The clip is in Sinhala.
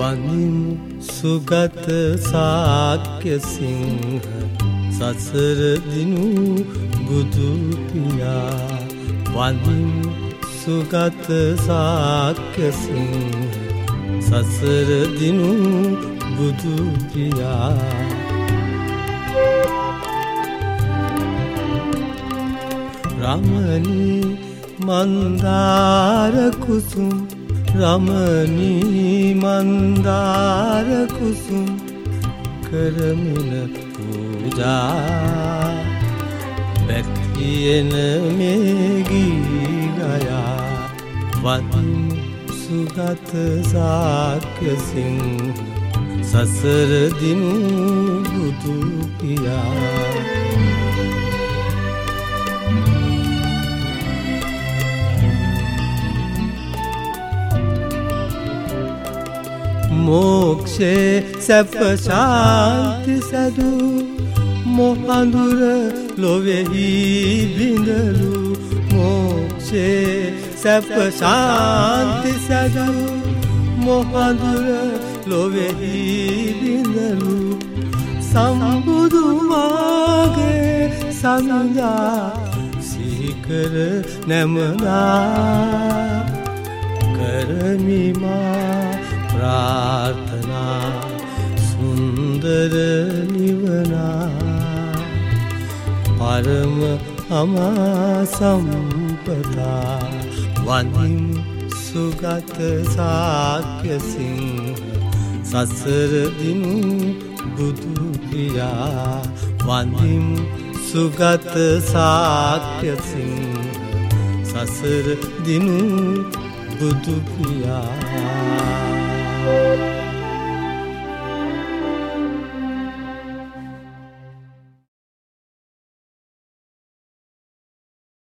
වඳිමු සුගත ශාක්‍ය සිංහ සසර දිනු බුදු පියා වඳිමු සුගත ශාක්‍ය සිංහ සසර දිනු බුදු පියා රමණී මන්දාර කුසුම් රමණී මන්දාර කුසුම් කරමින පූජා බැතියෙන මේ ගී ගයා වඳිමු සුගත ශාක්‍ය සිංහ සසර දිනු බුදු පියා මොක්ෂේ සැප ශාන්ති සදු මොහඳුර ලොවෙහි බිඳලු මොක්ෂේ සැප ශාන්ති සදු මොහඳුර ලොවෙහි බිඳලු සම්බුදු මාගේ සංඥා සිහිකර නැමනා කරමිමා प्रार्थना सुंदर निवना परम अमा संपदा वंदिमु सुगत शाक्य सिंह ससर दिनु बुदु पिया वंदिमु सुगत शाक्य सिंह ससर दिनु बुदु पिया